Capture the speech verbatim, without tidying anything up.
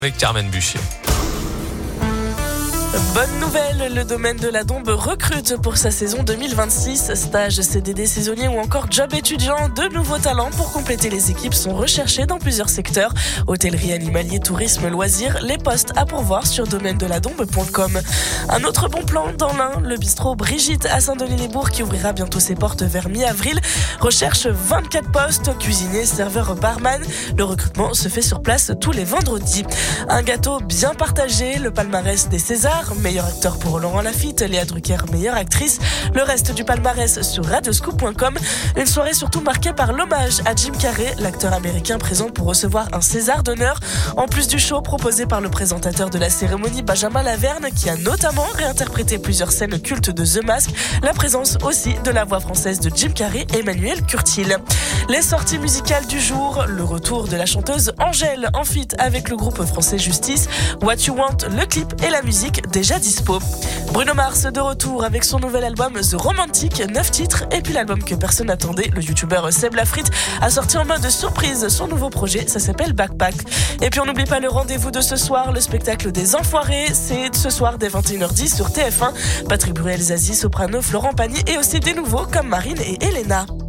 Avec Carmen Buchier. Bonne nouvelle, le domaine de la Dombe recrute pour sa saison deux mille vingt-six. Stage, C D D saisonnier ou encore job étudiant, de nouveaux talents pour compléter les équipes sont recherchés dans plusieurs secteurs. Hôtellerie, animalier, tourisme, loisirs, les postes à pourvoir sur domaine de la dombe point com. Un autre bon plan dans l'Ain, le bistrot Brigitte à Saint-Denis-les-Bourgs qui ouvrira bientôt ses portes vers mi-avril. Recherche vingt-quatre postes, cuisinier, serveur, barman. Le recrutement se fait sur place tous les vendredis. Un gâteau bien partagé, le palmarès des Césars. Meilleur acteur pour Laurent Lafitte, Léa Drucker, meilleure actrice. Le reste du palmarès sur radioscoop point com. Une soirée surtout marquée par l'hommage à Jim Carrey, l'acteur américain présent pour recevoir un César d'honneur. En plus du show proposé par le présentateur de la cérémonie, Benjamin Laverne, qui a notamment réinterprété plusieurs scènes cultes de The Mask. La présence aussi de la voix française de Jim Carrey, Emmanuel Curtil. Les sorties musicales du jour, le retour de la chanteuse Angèle en feat avec le groupe français Justice. What You Want, le clip et la musique déjà dispo. Bruno Mars de retour avec son nouvel album The Romantic, neuf titres, et puis l'album que personne n'attendait, le youtubeur Seb Lafrite a sorti en mode surprise son nouveau projet, ça s'appelle Backpack. Et puis on n'oublie pas le rendez-vous de ce soir, le spectacle des Enfoirés, c'est ce soir dès vingt et une heures dix sur T F un. Patrick Bruel, Zazie, Soprano, Florent Pagny et aussi des nouveaux comme Marine et Elena.